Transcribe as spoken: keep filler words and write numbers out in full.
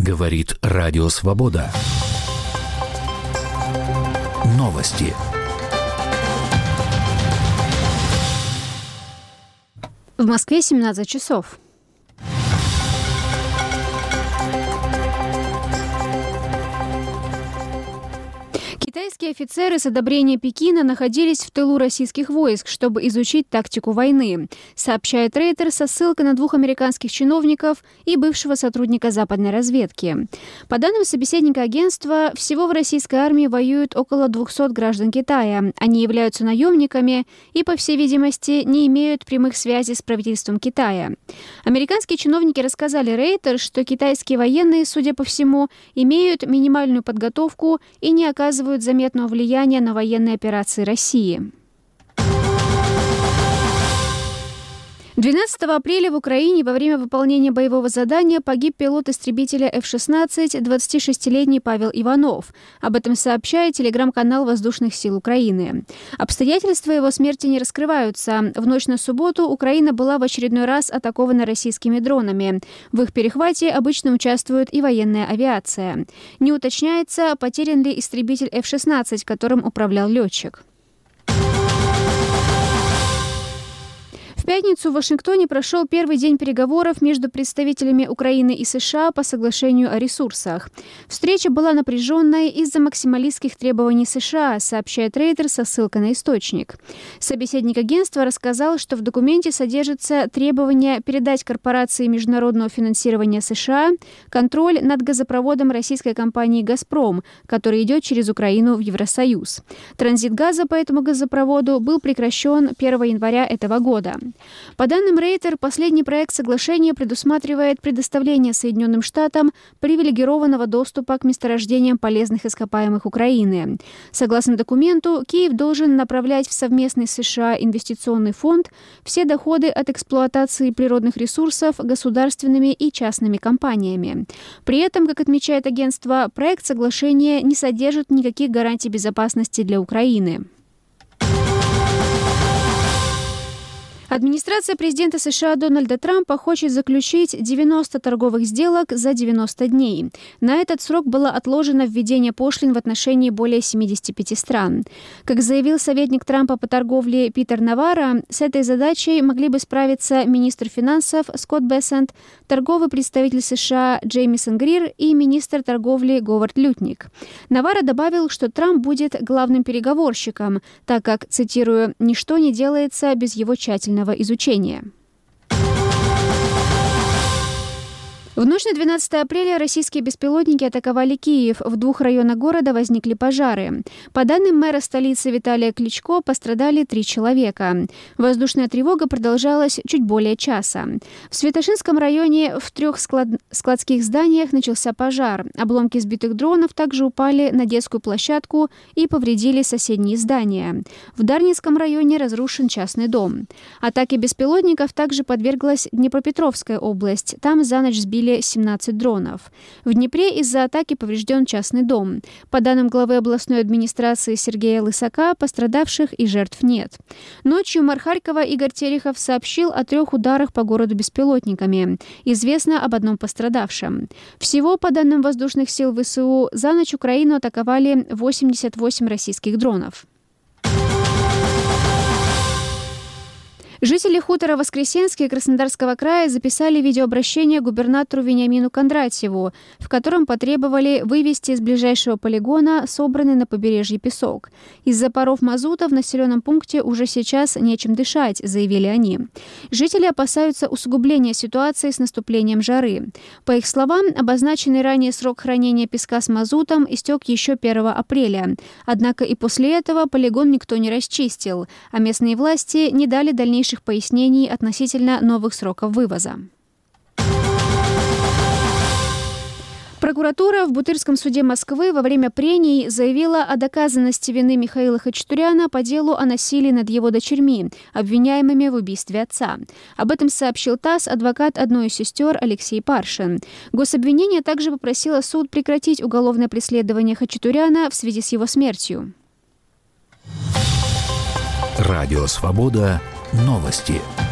Говорит Радио Свобода. Новости. В Москве семнадцать часов. Китайские офицеры с одобрения Пекина находились в тылу российских войск, чтобы изучить тактику войны, сообщает Рейтер со ссылкой на двух американских чиновников и бывшего сотрудника западной разведки. По данным собеседника агентства, всего в российской армии воюют около двухсот граждан Китая. Они являются наемниками и, по всей видимости, не имеют прямых связей с правительством Китая. Американские чиновники рассказали Рейтер, что китайские военные, судя по всему, имеют минимальную подготовку и не оказывают заметного влияния на военные операции России. двенадцатого апреля в Украине во время выполнения боевого задания погиб пилот истребителя эф шестнадцать, двадцатишестилетний Павел Иванов. Об этом сообщает телеграм-канал Воздушных сил Украины. Обстоятельства его смерти не раскрываются. В ночь на субботу Украина была в очередной раз атакована российскими дронами. В их перехвате обычно участвует и военная авиация. Не уточняется, потерян ли истребитель эф шестнадцать, которым управлял летчик. В пятницу в Вашингтоне прошел первый день переговоров между представителями Украины и США по соглашению о ресурсах. Встреча была напряженной из-за максималистских требований США, сообщает Рейтер со ссылкой на источник. Собеседник агентства рассказал, что в документе содержится требование передать корпорации международного финансирования США контроль над газопроводом российской компании «Газпром», который идет через Украину в Евросоюз. Транзит газа по этому газопроводу был прекращен первого января этого года. По данным Рейтер, последний проект соглашения предусматривает предоставление Соединенным Штатам привилегированного доступа к месторождениям полезных ископаемых Украины. Согласно документу, Киев должен направлять в совместный с США инвестиционный фонд все доходы от эксплуатации природных ресурсов государственными и частными компаниями. При этом, как отмечает агентство, проект соглашения не содержит никаких гарантий безопасности для Украины. Администрация президента США Дональда Трампа хочет заключить девяносто торговых сделок за девяносто дней. На этот срок было отложено введение пошлин в отношении более семидесяти пяти стран. Как заявил советник Трампа по торговле Питер Наварро, с этой задачей могли бы справиться министр финансов Скотт Бессент, торговый представитель США Джеймисон Грир и министр торговли Говард Лютник. Наварро добавил, что Трамп будет главным переговорщиком, так как, цитирую, «ничто не делается без его тщательного изучения». В ночь на двенадцатое апреля российские беспилотники атаковали Киев. В двух районах города возникли пожары. По данным мэра столицы Виталия Кличко, пострадали три человека. Воздушная тревога продолжалась чуть более часа. В Святошинском районе в трех склад... складских зданиях начался пожар. Обломки сбитых дронов также упали на детскую площадку и повредили соседние здания. В Дарницком районе разрушен частный дом. Атаке беспилотников также подверглась Днепропетровская область. Там за ночь сбили семнадцать дронов. В Днепре из-за атаки поврежден частный дом. По данным главы областной администрации Сергея Лысака, пострадавших и жертв нет. Ночью мэр Харькова Игорь Терехов сообщил о трех ударах по городу беспилотниками. Известно об одном пострадавшем. Всего, по данным воздушных сил ВСУ, за ночь Украину атаковали восемьдесят восемь российских дронов. Жители хутора Воскресенский Краснодарского края записали видеообращение губернатору Вениамину Кондратьеву, в котором потребовали вывести из ближайшего полигона собранный на побережье песок. Из-за паров мазута в населенном пункте уже сейчас нечем дышать, заявили они. Жители опасаются усугубления ситуации с наступлением жары. По их словам, обозначенный ранее срок хранения песка с мазутом истек еще первого апреля. Однако и после этого полигон никто не расчистил, а местные власти не дали дальнейшего пояснений относительно новых сроков вывоза. Прокуратура в Бутырском суде Москвы во время прений заявила о доказанности вины Михаила Хачатуряна по делу о насилии над его дочерьми, обвиняемыми в убийстве отца. Об этом сообщил ТАСС адвокат одной из сестер Алексей Паршин. Гособвинение также попросило суд прекратить уголовное преследование Хачатуряна в связи с его смертью. Радио «Свобода». Новости.